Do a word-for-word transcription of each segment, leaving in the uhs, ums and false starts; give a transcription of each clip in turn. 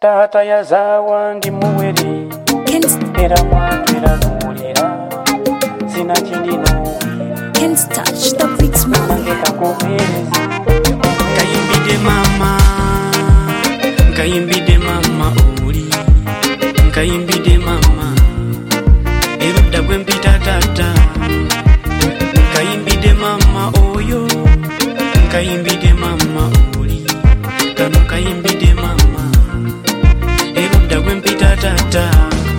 Tata yazawa ndi muwere era mwatwera n'omulera sina kindino Can't touch the beats nange kakuheereza Kayimbide mama Kayimbide mama oli Kayimbide mama Erudda gwe mpita tata Kayimbide mama oyo Kayimbide mama oli Kano kayimbide mama Erudda gwe mpita tata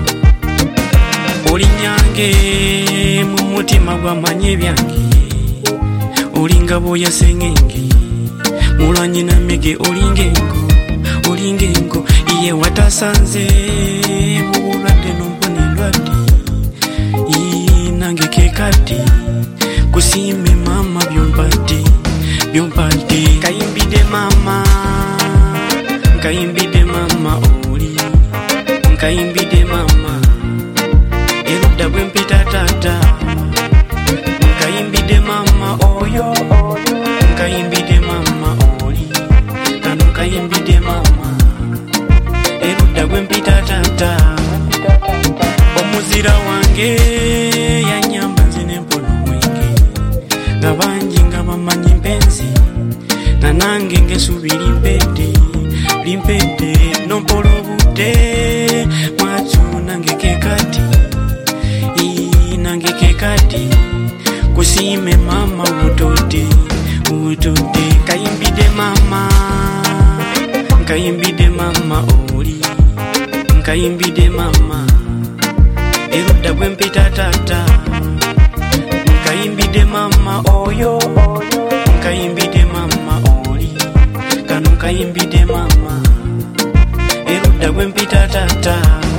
Oli nyange mu mutima gwamanye byange Oli ngabo ya sengenge Mulanyi na mege oli ngengo Oli ngengo iye watasanze Bulwadde n'ompone ndwadde Nange kekati Kusime mama byompadde Byompadde Kayimbide mama Kayimbide mama oli Kayimbide mama Erudda gwe mpita tata Kayimbide mama oyo Kayimbide mama oli Kano kayimbide mama Erudda gwe mpita tata Omuzira wange yanyamba nzine mpono mwenge Nga bangi nga bamanyi mpenzi Na nange ngesubiri mpete Limpete nompolo budde Mwatu nange kekati Ii nange kekati Kusime mama utote Utote Kayimbide mama Kayimbide mama oli Kayimbide mama Erudda gwe mpita tata Kayimbide mama oyo Kayimbide mama oli Kano kayimbide mama Erudda gwe mpita tata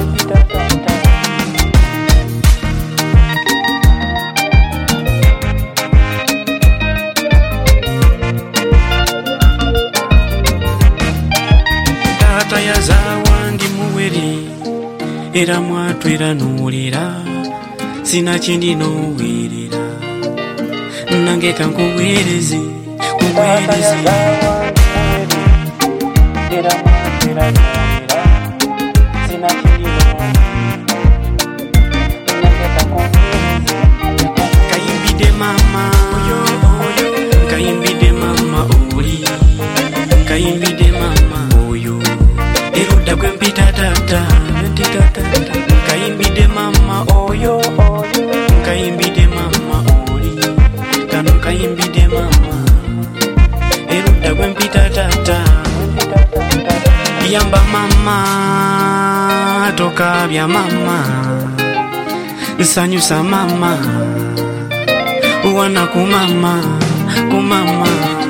Tata yazawa ndi muwere Era mwatwera n'omulera Sina kindi n'owerera Nange kankuweereze Kuweereze era mwatwera n'omulera sina kindino nange kakuheereze Kayimbide mama Kayimbide mama oli Kayimbide mama oyo Erudda gwe mpita tata Kayimbide mama oyo Kayimbide mama oli Kano kayimbide mama Erudda gwe mpita tata Yamba mama Tokabya mama Nsanyusa mama Wana kumama Kumama